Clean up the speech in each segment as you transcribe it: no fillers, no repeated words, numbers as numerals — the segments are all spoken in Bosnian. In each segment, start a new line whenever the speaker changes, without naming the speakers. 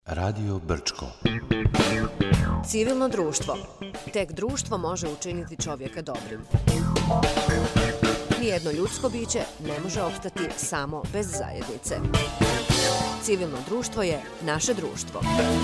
Radio Brčko.
Civilno društvo. Tek društvo može učiniti čovjeka dobrim. Nijedno ljudsko biće ne može opstati samo bez zajednice. Civilno društvo je naše društvo.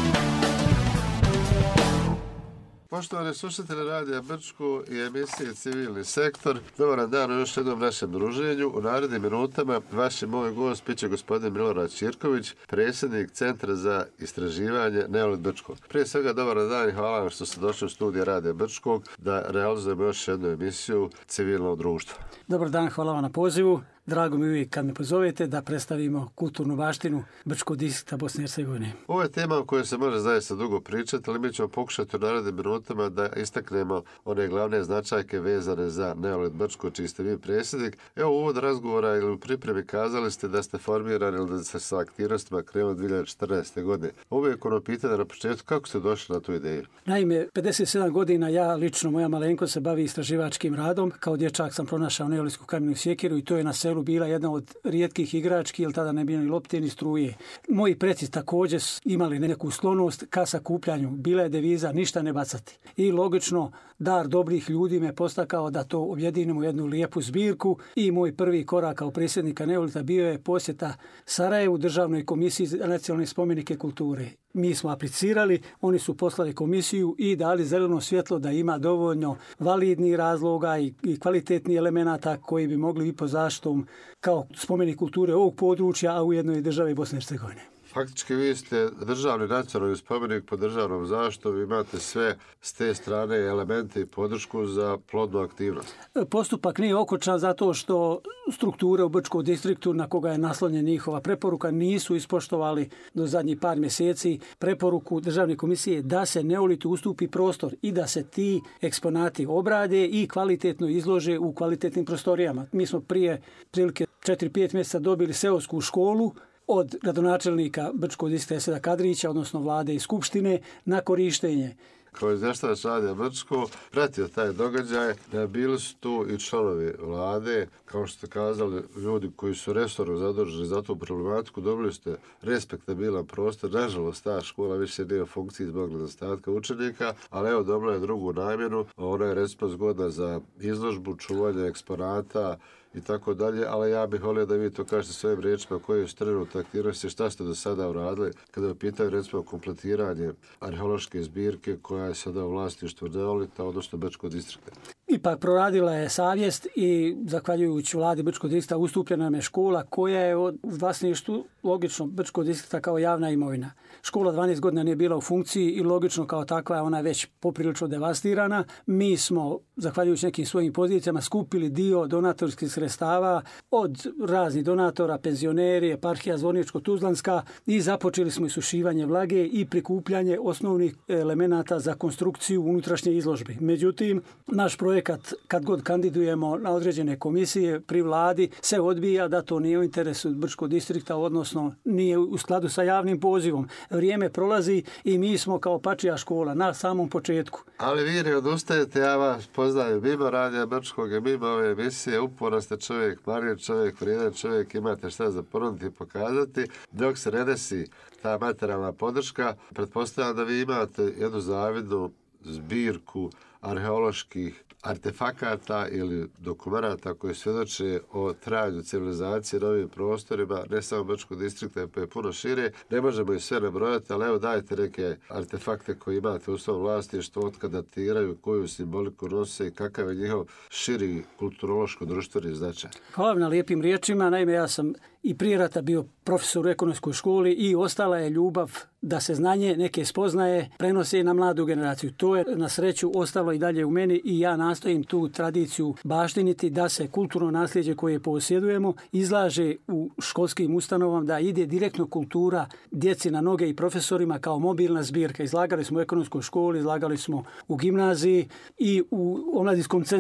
Poštovani slušatelji Radija Brčko i emisije Civilni sektor, dobar dan u još jednom našem druženju. U narednim minutama vaš moj gost biće gospodin Milorad Ćirković, predsjednik Centra za istraživanje Neolit Brčko. Prije svega dobar dan i hvala vam što ste došli u studiju Radija Brčko da realizujemo još jednu emisiju Civilno društvo.
Dobar dan, hvala vam na pozivu. Drago mi uvijek kad me pozovete da predstavimo kulturnu baštinu Brčkog distrikta Bosne i Hercegovine.
Ovo je tema o kojoj se može zaista dugo pričati, ali mi ćemo pokušati u narednim minutama da istaknemo one glavne značajke vezane za Neolit Brčko, čiji ste vi predsjednik. Evo u uvod razgovora ili u pripremi kazali ste da ste formirani ili da ste sa aktivnostima krenuli 2014. godine. Uvijek ono pitanje na početku, kako ste došli na tu ideju?
Naime, 57 godina ja lično, moja malenko se bavi istraživačkim radom. Kao dječak sam pronašao neolitsku kamenu sjekiru i to je na selu bila jedna od rijetkih igrački, jer tada ne bilo ni lopte ni struje. Moji preci također imali neku sklonost ka sakupljanju. Bila je deviza ništa ne bacati. I logično, dar dobrih ljudi me postakao da to objedinimo u jednu lijepu zbirku i moj prvi korak kao predsjednika Neolita bio je posjeta Sarajevu, Državnoj komisiji za nacionalne spomenike kulture. Mi smo aplicirali, oni su poslali komisiju i dali zeleno svjetlo da ima dovoljno validnih razloga i kvalitetnih elemenata koji bi mogli i po zaštitom kao spomenik kulture ovog područja, a ujedno i države Bosne i Hercegovine.
Faktički vi ste državni nacionalni spomenik pod državnom zaštitom, imate sve s te strane elemente i podršku za plodnu aktivnost.
Postupak nije okončan zato što strukture u Brčkom distriktu na koga je naslonjena njihova preporuka nisu ispoštovali do zadnjih par mjeseci preporuku državne komisije da se Neolitu ustupi prostor i da se ti eksponati obrade i kvalitetno izlože u kvalitetnim prostorijama. Mi smo prije prilike 4-5 mjeseca dobili seosku školu od gradonačelnika Brčkog distrikta Eseda Kadrića, odnosno vlade i skupštine, na korištenje.
Kao izvještač Radija Brčko pratio taj događaj, bili su tu i članovi vlade, kao što ste kazali, ljudi koji su resorno zaduženi za tu problematiku, dobili ste respektabilan prostor. Nažalost, ta škola više nije u funkciji zbog nedostatka učenika, ali evo dobila je drugu namjenu, ona je recimo zgodna za izložbu, čuvanje eksponata i tako dalje, ali ja bih volio da vi to kažete svojim riječima koje su trenutne aktivnosti, šta ste do sada uradili kada je pitaju recimo kompletiranje arheološke zbirke koja je sada u vlasništvu Neolita, odnosno Brčkog distrikta.
Ipak proradila je savjest i zahvaljujući vladi Brčkog distrikta ustupljena nam je škola koja je u vlasništvu logično Brčkog distrikta kao javna imovina. Škola 12 godina nije bila u funkciji i logično kao takva ona je već poprilično devastirana. Mi smo, zahvaljujući nekim svojim pozicijama, skupili dio donatorskih sredstava od raznih donatora, penzioneri, eparhija Zvorničko-Tuzlanska i započeli smo isušivanje vlage i prikupljanje osnovnih elemenata za konstrukciju unutrašnje izložbe. Međutim, naš projekat kad god kandidujemo na određene komisije pri vladi se odbija da to nije u interesu Brčkog distrikta, odnosno nije u skladu sa javnim pozivom. Vrijeme prolazi i mi smo kao pačija škola na samom početku.
Ali vi ne odustajete, ja vas poznajem mimo Radija Brčkog i mimo ove emisije, uporan ste čovjek, marljiv čovjek, vrijedan čovjek, imate šta za ponuditi i pokazati. Dok se ne desi ta materijalna podrška, pretpostavljam da vi imate jednu zavidnu zbirku arheoloških artefakata ili dokumenata koji svjedoče o trajanju civilizacije na ovim prostorima, ne samo Brčkog distrikta, pa je puno šire. Ne možemo ih sve nabrojati, ali evo dajte neke artefakte koje imate u svom vlasništvu, od kada datiraju, koju simboliku nose i kakav je njihov širi kulturološko-društveni značaj.
Hvala na lijepim riječima. Naime, ja sam i prije rata bio profesor u ekonomskoj školi i ostala je ljubav da se znanje, neke spoznaje prenose na mladu generaciju. To je na sreću ostalo i dalje u meni i ja nastojim tu tradiciju baštiniti da se kulturno nasljeđe koje posjedujemo izlaže u školskim ustanovama, da ide direktno kultura djeci na noge i profesorima kao mobilna zbirka. Izlagali smo u ekonomskoj školi, izlagali smo u gimnaziji i u omladinskom centru.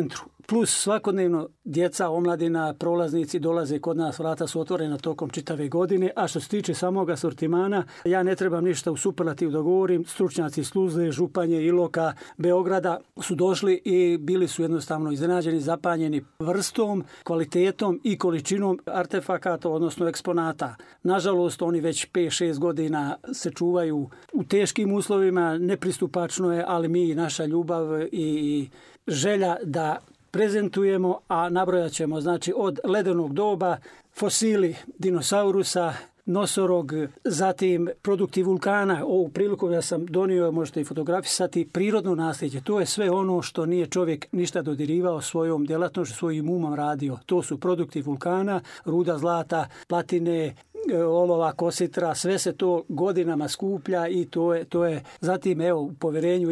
plus svakodnevno djeca, omladina, prolaznici dolaze kod nas, vrata su otvorena tokom čitave godine, a što se tiče samog asortimana, ja ne trebam ništa u superlativu da govorim, stručnjaci iz Tuzle, Županje, Iloka, Beograda su došli i bili su jednostavno iznenađeni, zapanjeni vrstom, kvalitetom i količinom artefakata, odnosno eksponata. Nažalost, oni već 5-6 godina se čuvaju u teškim uslovima, nepristupačno je, ali mi, naša ljubav i želja da prezentujemo, a nabrojat ćemo znači od ledenog doba, fosili dinosaurusa, nosorog, zatim produkti vulkana. Ovu priliku ja sam donio, možete i fotografisati, prirodno nasljeđe. To je sve ono što nije čovjek ništa dodirivao svojom djelatnošću, svojim umom radio. To su produkti vulkana, ruda zlata, platine, olova, kositra, sve se to godinama skuplja i to je. Zatim evo u povjerenju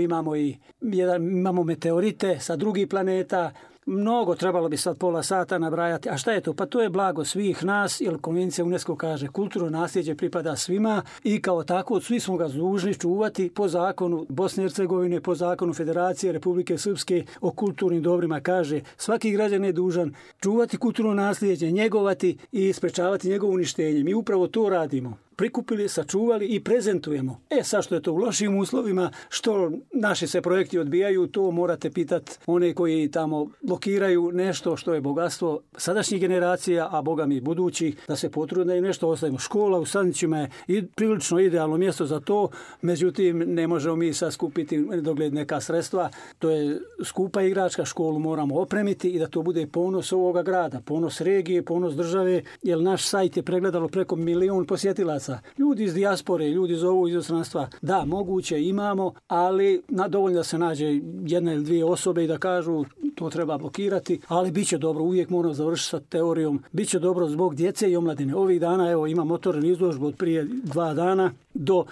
imamo meteorite sa drugih planeta. Mnogo, trebalo bi sad pola sata nabrajati. A šta je to? Pa to je blago svih nas, jer konvencija UNESCO kaže kulturno nasljeđe pripada svima i kao tako svi smo ga dužni čuvati po zakonu Bosne i Hercegovine, po zakonu Federacije Republike Srpske o kulturnim dobrima. Kaže, svaki građan je dužan čuvati kulturno nasljeđe, njegovati i sprečavati njegovo uništenje. Mi upravo to radimo. Prikupili, sačuvali i prezentujemo. Sad što je to u lošim uslovima, što naši se projekti odbijaju, to morate pitati one koji tamo blokiraju nešto što je bogatstvo sadašnjih generacija, a boga mi budući, da se potrude i nešto ostavimo. Škola u Sandnićima je prilično idealno mjesto za to, međutim ne možemo mi sad skupiti nedogled neka sredstva. To je skupa igračka, školu moramo opremiti i da to bude ponos ovoga grada, ponos regije, ponos države, jer naš sajt je pregledalo preko 1 milion posjetilaca. Ljudi iz dijaspore, ljudi zovu iz inostranstva. Da, moguće imamo, ali dovoljno da se nađe 1 ili 2 osobe i da kažu to treba blokirati, ali bit će dobro, uvijek moramo završiti sa teorijom. Biće dobro zbog djece i omladine. Ovih dana, evo, imam otvoren izložbu od prije 2 dana do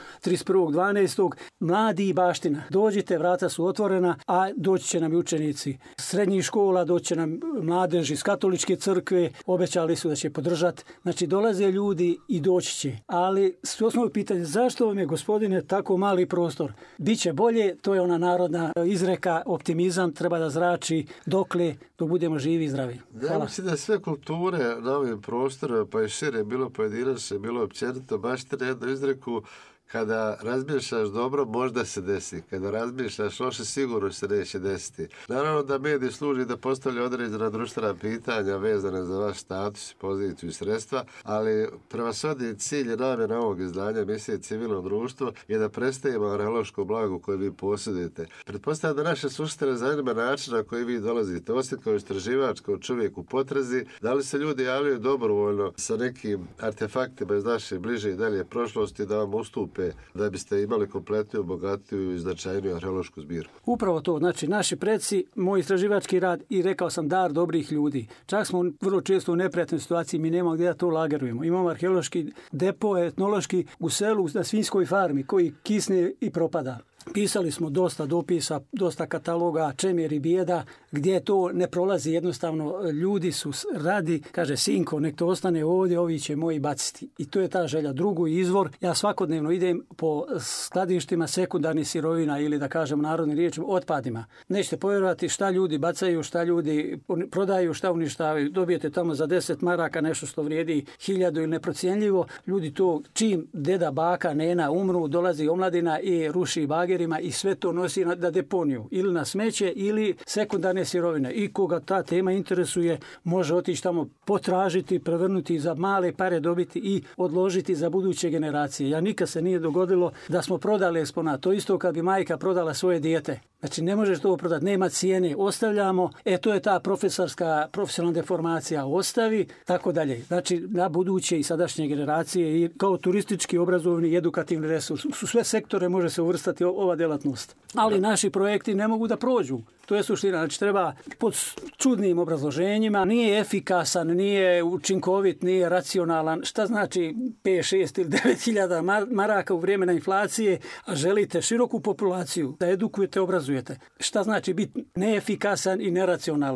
31.12. Mladi i baština. Dođite, vrata su otvorena, a doći će nam i učenici srednjih škola, doći će nam mladež iz katoličke crkve, obećali su da će podržati. Znači, dolaze ljudi i doći će. Ali osnovno pitanje, zašto vam je, gospodine, tako mali prostor? Biće bolje, to je ona narodna izreka, optimizam treba da zrači dok budemo živi i zdravi.
Ja mislim da sve kulture na ovim prostorima, pa i šire, bilo pojedinačne, bilo općenito, baš te jednu izreku, kada razmišljaš dobro, možda se desi. Kada razmišljaš loše, sigurno se neće desiti. Naravno da mediji služi da postavlja određena društvena pitanja vezane za vaš status, poziciju i sredstva, ali prevashodni cilj i namjera ovog izdanja emisije Civilno društvo je da predstavimo arheološko blago koje vi posjedujete. Pretpostavljam da naše slušatelje zanima način na koji vi dolazite. Osim kao istraživač, kao čovjek u potrazi, da li se ljudi javljaju dobrovoljno sa nekim artefaktima iz naše bliže i dalje prošlosti da vam ustupe da biste imali kompletniju, bogatiju i značajniju arheološku zbirku?
Upravo to, znači naši preci, moj istraživački rad i rekao sam dar dobrih ljudi. Čak smo vrlo često u neprijatnoj situaciji, mi nemamo gdje da to lagerujemo. Imamo arheološki depo, etnološki u selu na svinjskoj farmi koji kisne i propada. Pisali smo dosta dopisa, dosta kataloga, čemjer i bijeda, gdje to ne prolazi jednostavno. Ljudi su radi, kaže sinko, nek to ostane ovdje, ovi će moji baciti. I to je ta želja. Drugi izvor, ja svakodnevno idem po skladištima sekundarnih sirovina ili da kažem narodnim riječima otpadima. Nećete povjerovati šta ljudi bacaju, šta ljudi prodaju, šta uništavaju. Dobijete tamo za 10 maraka nešto što vrijedi 1000 ili neprocjenljivo. Ljudi to čim deda, baka, nena umru, dolazi omladina i ruši bager i sve to nosi na deponiju ili na smeće ili sekundarne sirovine. I koga ta tema interesuje može otići tamo potražiti, prevrnuti za male pare, dobiti i odložiti za buduće generacije. Ja nikad se nije dogodilo da smo prodali eksponat. To isto kad bi majka prodala svoje dijete. Znači ne možeš to prodati, nema cijene, ostavljamo, to je ta profesionalna deformacija, ostavi, tako dalje. Znači na buduće i sadašnje generacije i kao turistički, obrazovni i edukativni resurs. U sve sektore može se uvrstati ova djelatnost. Ali naši projekti ne mogu da prođu. To je suština. Znači treba pod čudnim obrazloženjima, nije efikasan, nije učinkovit, nije racionalan. Šta znači 5, 6 ili 9.000 maraka u vrijeme inflacije, a želite široku populaciju da edukujete, obrazujete. Šta znači biti neefikasan i neracionalan?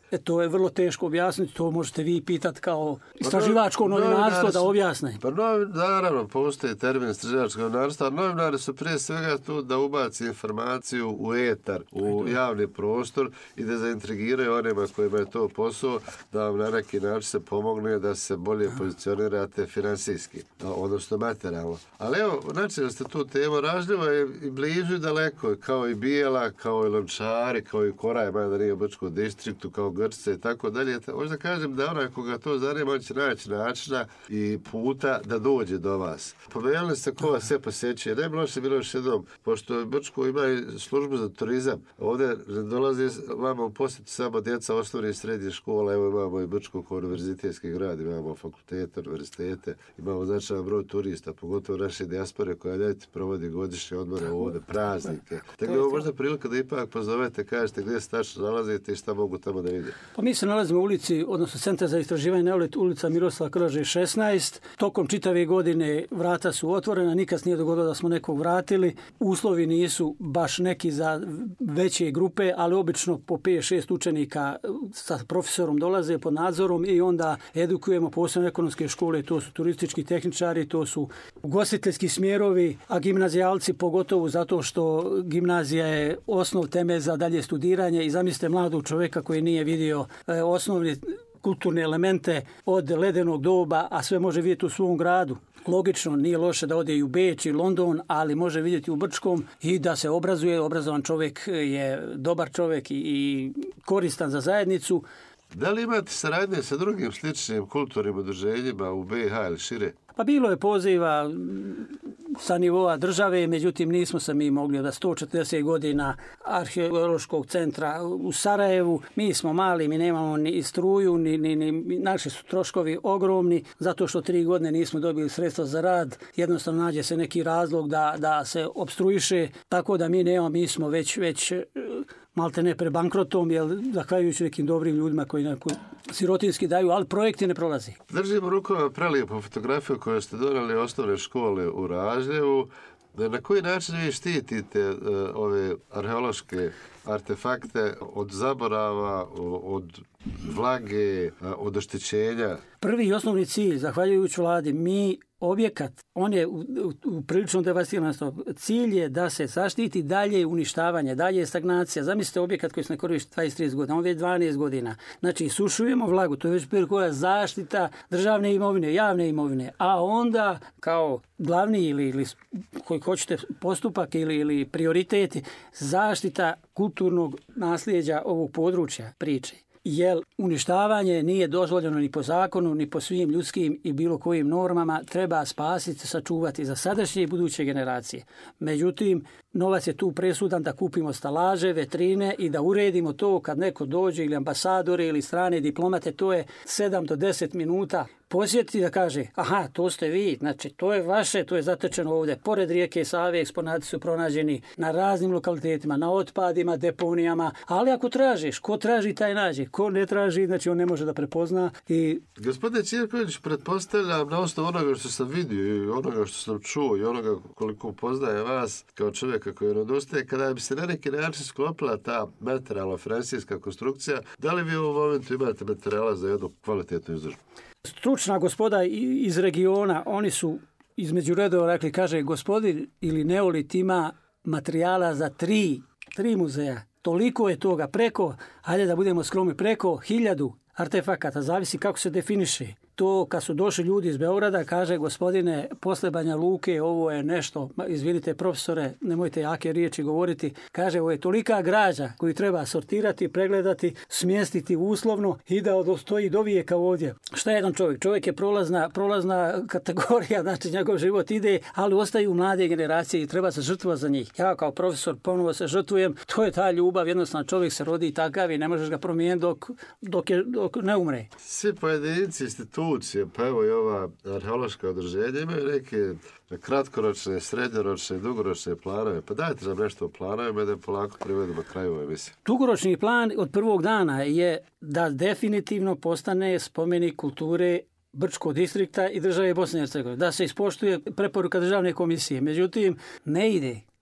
To je vrlo teško objasniti, to možete vi pitati kao istraživačko novinarstvo da objasne.
Pa naravno, postoji termin istraživačko novinarstvo, a novinari su prije svega tu da ubaci informaciju u etar, u javni prostor i da zaintrigiraju onima kojima je to posao, da vam na neki način se pomogne da se bolje pozicionirate finansijski, odnosno materijalno. Ali evo, načeli ste tu temu, ražljivo je i blizu i daleko, kao i Bijela, kao i Lončari, kao i Koraj, mada nije u Brčkom distriktu, kao Grčice i tako dalje. Možda kažem da onaj koga to zanima, on će naći načina i puta da dođe do vas. Pomenuli ste ko vas sve posjećuje. Ne bi loše bilo još jednom, pošto Brčko ima i službu za turizam. Ovdje dolazi vama u posjetu samo djeca osnovne i srednje škole. Evo imamo i Brčko kao univerzitetski grad, imamo fakultete, univerzitete, imamo značajan broj turista, pogotovo naše dijaspore koja ljeti provodi godišnje odmore ovdje, praznike. Tako je ovo možda prilika da ipak pozovete, kažete gdje se tačno nalazite i šta mogu tamo da vidite.
Pa mi se nalazimo u ulici, odnosno Centar za istraživanje neolit, ulica Miroslava Krleže 16. Tokom čitave godine vrata su otvorena, nikad nije dogodilo da smo nekog vratili. Uslovi nisu baš neki za veće grupe, ali obično po 5-6 učenika sa profesorom dolaze pod nadzorom i onda edukujemo posebno ekonomske škole, to su turistički tehničari, to su ugostiteljski smjerovi, a gimnazijalci pogotovo zato što gimnazija je osnov teme za dalje studiranje i zamislite mladog čovjeka koji nije vidio osnovne kulturne elemente od ledenog doba, a sve može vidjeti u svom gradu. Logično, nije loše da ode i u Beč i London, ali može vidjeti u Brčkom i da se obrazuje. Obrazovan čovjek je dobar čovjek i koristan za zajednicu.
Da li imate saradnje sa drugim sličnim kulturnim udruženjima u BiH ili šire?
Pa bilo je poziva sa nivoa države, međutim nismo se mi mogli da 140 godina arheološkog centra u Sarajevu. Mi smo mali, mi nemamo ni struju, ni naši su troškovi ogromni, zato što 3 godine nismo dobili sredstva za rad. Jednostavno nađe se neki razlog da se opstruiše, tako da mi nemamo, mi smo već malte ne pre bankrotom, jer zahvaljujući nekim dobrim ljudima koji neku sirotinski daju, ali projekti ne prolazi.
Držimo rukama prelijepu fotografiju koju ste donali osnovne škole u Ražljevu. Na koji način vi štitite ove arheološke artefakte od zaborava, od vlage, od oštećenja?
Prvi i osnovni cilj, zahvaljujući vladi, mi objekat, on je u prilično devastiran. Cilj je da se zaštiti dalje uništavanje, dalje stagnacija. Zamislite objekat koji se ne koristi 20-30 godina, on već 12 godina. Znači, sušujemo vlagu, to je već koja zaštita državne imovine, javne imovine, a onda kao glavni ili koji hoćete postupak ili prioriteti, zaštita kulturnog nasljeđa ovog područja priče. Jer uništavanje nije dozvoljeno ni po zakonu, ni po svim ljudskim i bilo kojim normama, treba spasiti, sačuvati za sadašnje i buduće generacije. Međutim, novac je tu presudan da kupimo stalaže, vetrine i da uredimo to kad neko dođe ili ambasadore ili strane diplomate, to je 7 do 10 minuta. Posjetiti da kaže, aha, to ste vi, znači to je vaše, to je zatečeno ovdje. Pored rijeke Save eksponati su pronađeni na raznim lokalitetima, na otpadima, deponijama, ali ako tražiš, ko traži taj nađe, ko ne traži, znači on ne može da prepozna.
Gospodine Ćirković, pretpostavljam na osnovu onoga što sam vidio i onoga što sam čuo i onoga koliko poznaje vas kao čovjeka koji nedostaje, kada bi se na neki način sklopila ta materijalno-financijska konstrukcija, da li vi u ovom momentu imate materijala za jednu kvalitetnu izložbu?
Stručna gospoda iz regiona, oni su između redova rekli, kaže, gospodin ili neolit ima materijala za 3 muzeja. Toliko je toga preko, hajde da budemo skromni, preko 1000 artefakata, zavisi kako se definiše. To kad su došli ljudi iz Beograda, kaže, gospodine, posle Banja Luke, ovo je nešto, izvinite profesore, nemojte jake riječi govoriti, kaže, ovo je tolika građa koju treba sortirati, pregledati, smjestiti uslovno i da stoji do vijeka ovdje. Šta je jedan čovjek? Čovjek je prolazna kategorija, znači njegov život ide, ali ostaju mlade generacije i treba se žrtvovati za njih. Ja kao profesor ponovo se žrtvujem, to je ta ljubav, jednostavno čovjek se rodi takav i ne možeš ga promijeniti dok ne umre.
Svi pojedinci, institucije, pa evo i ova arheološka udruženja imaju neke kratkoročne, srednjoročne, dugoročne planove. Pa dajte nam nešto o planovima da polako privedemo kraju ove emisije.
Dugoročni plan od prvog dana je da definitivno postane spomenik kulture Brčkog distrikta i države Bosne i Hercegovine. Da se ispoštuje preporuka državne komisije. Međutim, ne ide.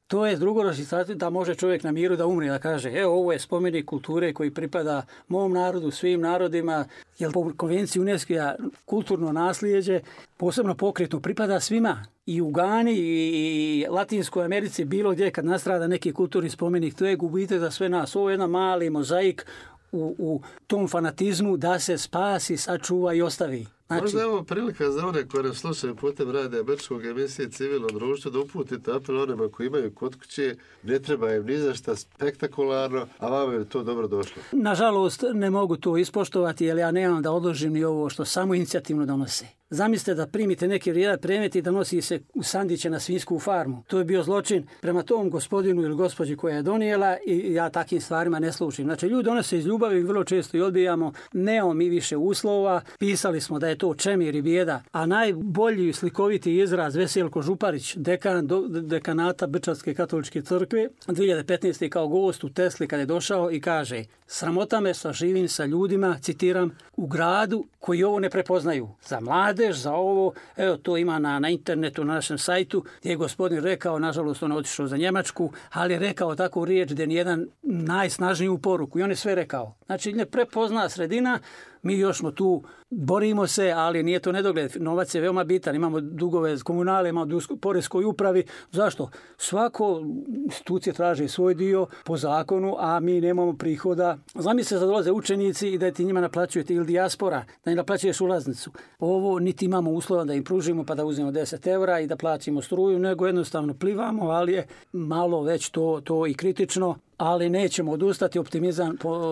To je drugoročni status da može čovjek na miru da umre, da kaže evo ovo je spomenik kulture koji pripada mom narodu, svim narodima, jer po konvenciji UNESCO-a kulturno naslijeđe, posebno pokretno, pripada svima. I u Gani i Latinskoj Americi, bilo gdje kad nastrada neki kulturni spomenik, to je gubitak za sve nas. Ovo je jedan mali mozaik u tom fanatizmu da se spasi, sačuva i ostavi. Znači,
možda je ovo prilika za one koje nas slušaju putem Radija Brčkog emisije Civilno društvo da uputite apel onima koji imaju kod kuće, ne treba im ni za šta spektakularno, a vama je to dobro došlo.
Nažalost, ne mogu to ispoštovati jer ja nemam da odložim ni ovo što samo inicijativno donose. Zamislite da primite neki vrijedan predmet i da nosi se u sandiće na svinjsku farmu. To je bio zločin prema tom gospodinu ili gospođi koja je donijela i ja takim stvarima ne slušim. Znači, ljudi donose iz ljubavi, vrlo često i odbijamo, nemamo mi više uslova, pisali smo da je to čemir i bijeda, a najbolji slikoviti izraz Veselko Župarić, dekan dekanata Brčanske katoličke crkve, 2015. kao gost u Tesli kad je došao i kaže: sramota me što živim sa ljudima, citiram, u gradu koji ovo ne prepoznaju. Za mladež, za ovo, evo to ima na internetu, na našem sajtu, gdje je gospodin rekao, nažalost on je otišao za Njemačku, ali je rekao takvu riječ da je nijedan najsnažniju poruku i on je sve rekao. Znači ne prepozna sredina, mi još smo tu, borimo se, ali nije to nedogled. Novac je veoma bitan, imamo dugove komunale, imamo poreskoj upravi. Zašto? Svako institucije traže svoj dio po zakonu, a mi nemamo prihoda. Zamisli da dolaze učenici i da ti njima naplaćujete ili dijaspora, da im naplaćuješ ulaznicu. Ovo niti imamo uslova da im pružimo pa da uzmemo 10 € i da plaćimo struju, nego jednostavno plivamo, ali je malo već to i kritično. Ali nećemo odustati, optimizam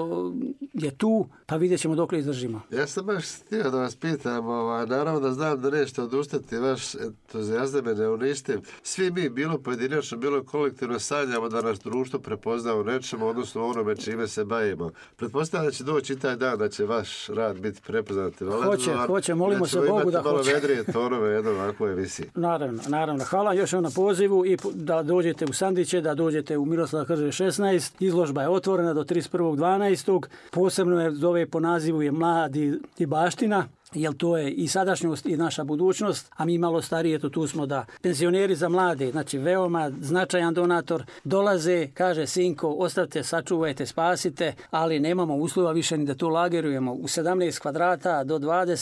je tu, pa vidjet ćemo dok li izdržimo.
Ja sam baš htio da vas pitam, naravno da znam da nećete odustati, vaš entuzijazam me ne uništim. Svi mi, bilo pojedinačno, bilo kolektivno, sanjamo da nas društvo prepozna u nečemu, odnosno onome čime se bavimo. Pretpostavljam da će doći i taj dan da će vaš rad biti prepoznat.
Hoće, molimo se Bogu da hoće.
Malo vedrije tonove jedno ovakve emisije.
Naravno. Hvala još na pozivu i da dođete u Sandiće, da dođete u Miroslava Krže 16. Izložba je otvorena do 31.12. Posebno je zove po nazivu je Mladi i baština, jer to je i sadašnjost i naša budućnost, a mi malo starije, tu smo da penzioneri za mlade, znači veoma značajan donator, dolaze, kaže sinko, ostavite, sačuvajte, spasite, ali nemamo uslova više ni da to lagerujemo u 17 kvadrata do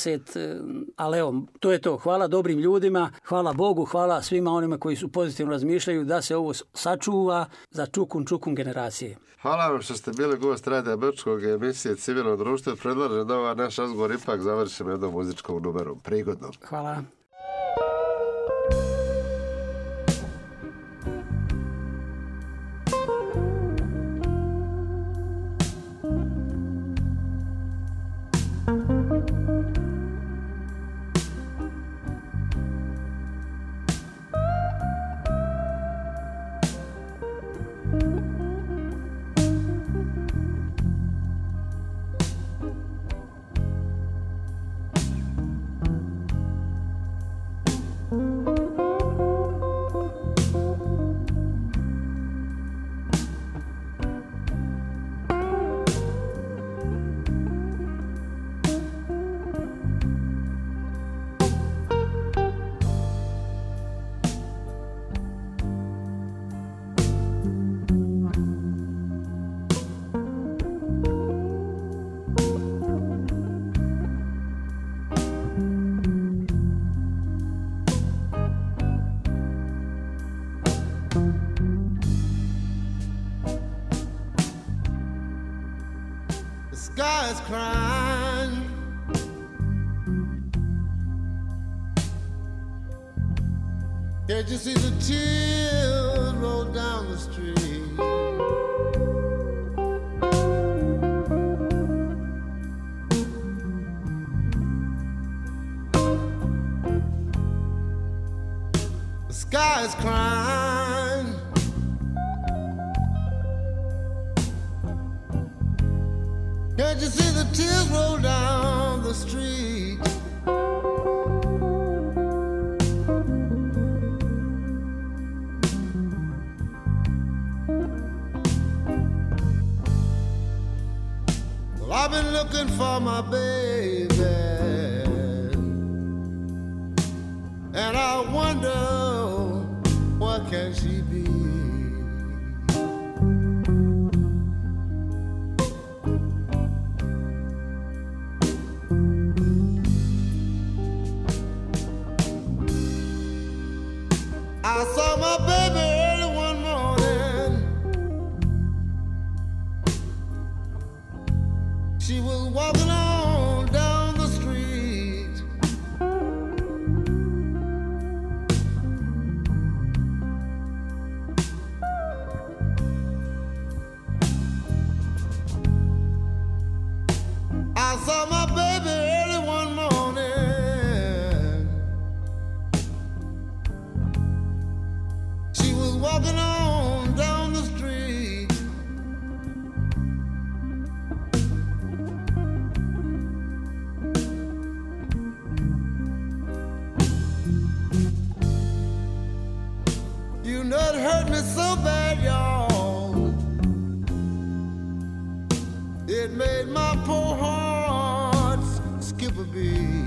20, ali evo, to je to. Hvala dobrim ljudima, hvala Bogu, hvala svima onima koji su pozitivno razmišljaju da se ovo sačuva za čukun generacije.
Hvala vam što ste bili gost Radija Brčkog emisije Civilno društvo. Predlažem da ovaj naš razgovor ipak završimo jednom muzičkom numerom. Prigodno.
Hvala.
sky is crying. Can't you see the tears roll down the street? The sky is crying. Can't you see the tears roll down the street? Well, I've been looking for my baby, and I wonder where can she be? saw my baby early one morning. She was walking on down the street. You know it hurt me so bad, y'all. It made my poor heart skip a beat.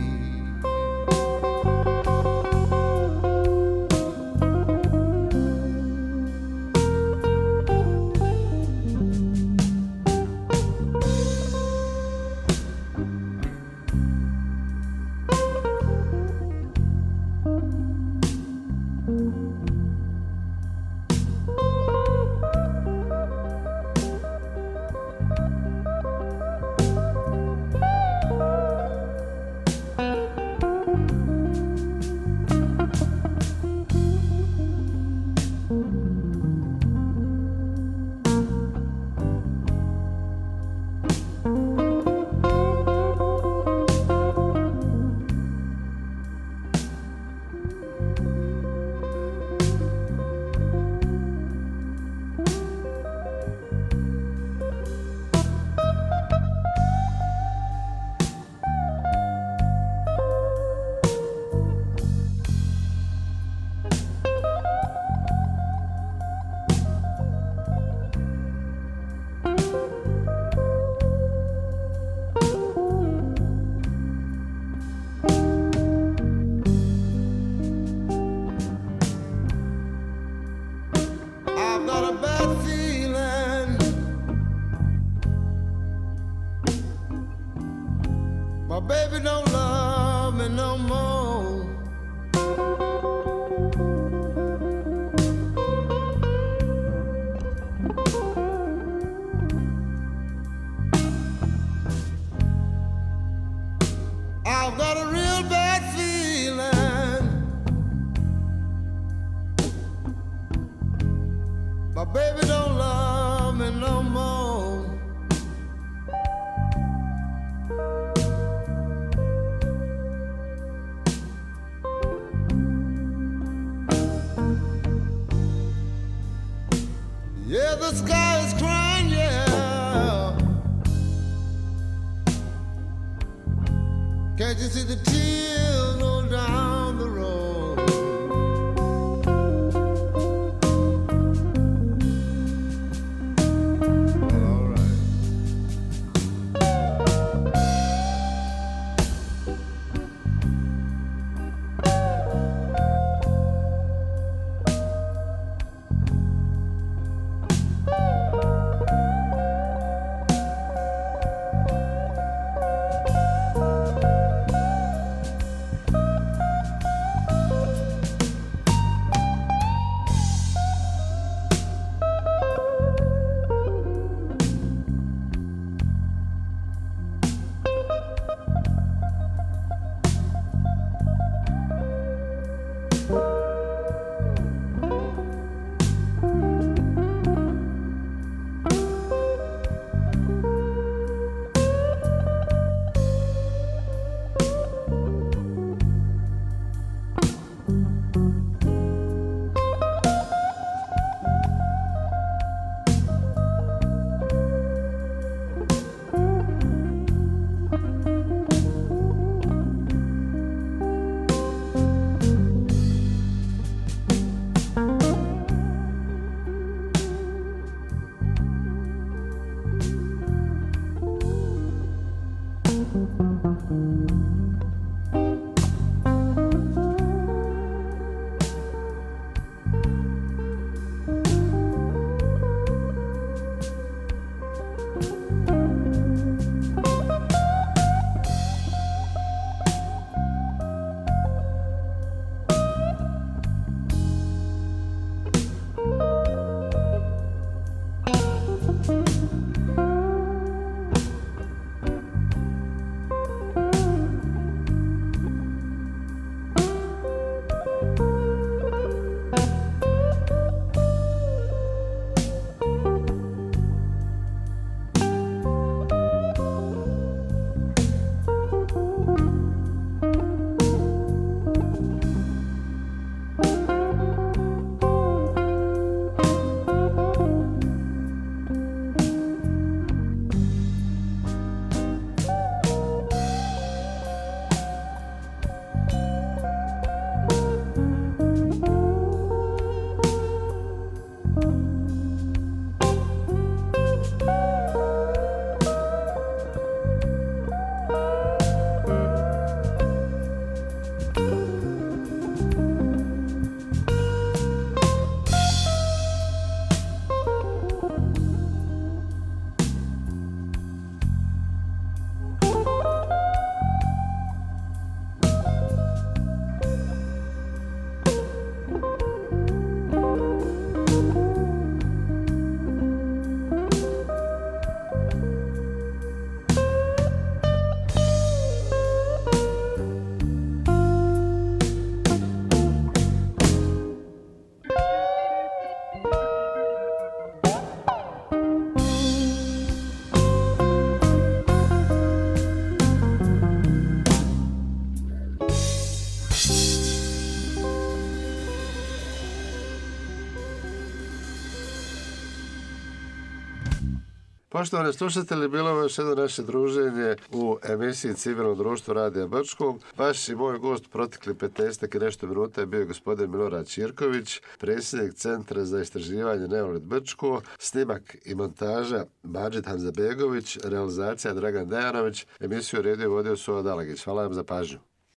Baby don't love me no more. I've got a real bad feeling. My baby don't love me no more. Yeah, the sky is crying, yeah. Can't you see the tears roll down the road? All right.
Poštovani slušatelji, bilo je još jedno naše druženje u emisiji Civilno društvo Radija Brčkog. Vaš i moj gost protekli 15 i nešto minuta je bio gospodin Milorad Ćirković, predsjednik Centra za istraživanje Neolit Brčko, snimak i montaža Madžid Hanzabegović, realizacija Dragan Dejanović, emisiju redio vodio Suva Dalagić. Hvala vam za pažnju.